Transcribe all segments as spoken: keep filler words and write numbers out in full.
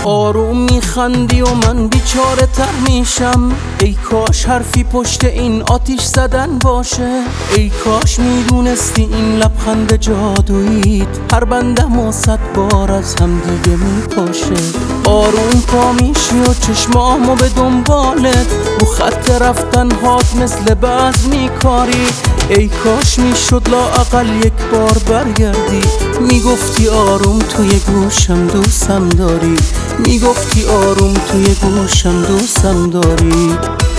آروم میخندی و من بیچاره تر میشم. ای کاش حرفی پشت این آتیش زدن باشه. ای کاش میدونستی این لبخند جادوییت هر بندم و صد بار از هم دیگه میپاشه. آروم پا میشی و چشمامو به دنبالت رو خط رفتن هات مثل بعض میکاری. ای کاش میشد لااقل یک بار برگردی، میگفتی آروم توی گوشم دوستم داری، میگفتی آروم توی گوشم دوستم داری.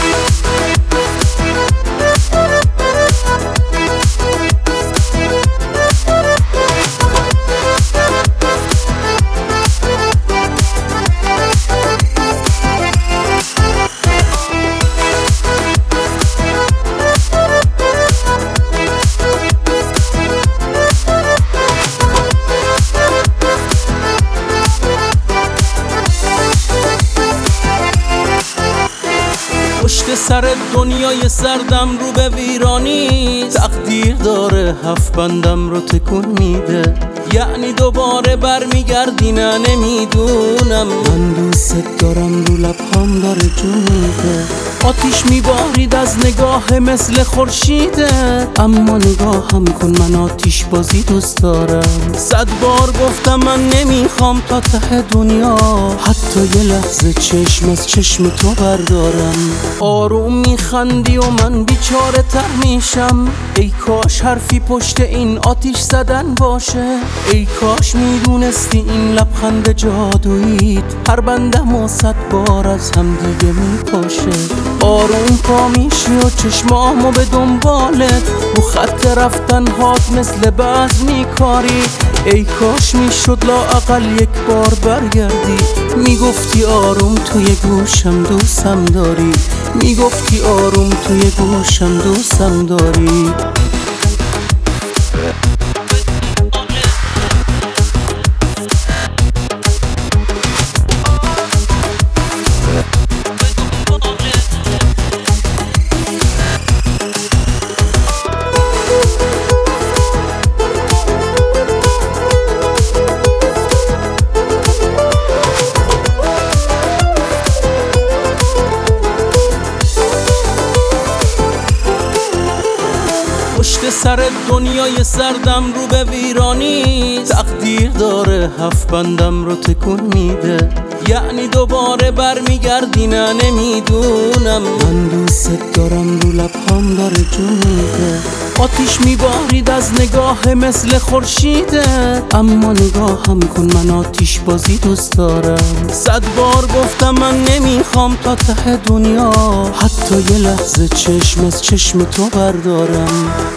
پشت سر دنیای سردم رو به ویرانی، تقدیر داره هفت بندم رو تکون میده. یعنی دوباره برمیگردی؟ نه نمیدونم. من دوست دارم رو لبهام داره جون میده. آتیش میبارید از نگاه مثل خورشیده، اما نگاهم کن من آتیش بازی دوست دارم. صد بار گفتم من نمیخوام تا ته دنیا حتی یه لحظه چشم از چشم تو بردارم. آروم میخندی و من بیچاره تر میشم. ای کاش حرفی پشت این آتیش زدن باشه. ای کاش میدونستی این لبخند جادوییت هر بندم و صد بار از هم دیگه میپاشه. آروم پا میشی و چشمامو به دنبالت رو خط رفتن هات مثل بعض میکاری. ای کاش میشد لااقل یک بار برگردی، میگفتی آروم توی گوشم دوستم داری، میگفتی آروم توی گوشم دوستم داری. پشت سر دنیای سردم رو به ویرانی، تقدیر داره هفت بندم رو تکون میده. یعنی دوباره برمیگردی؟ نه نمیدونم. من دوست دارم رو لبهام داره جون میده. آتیش میبارید از نگاه مثل خورشیده، اما نگاهم کن من آتیش بازی دوست دارم. صد بار گفتم من نمیخوام تا ته دنیا حتی یه لحظه چشم از چشم تو بردارم.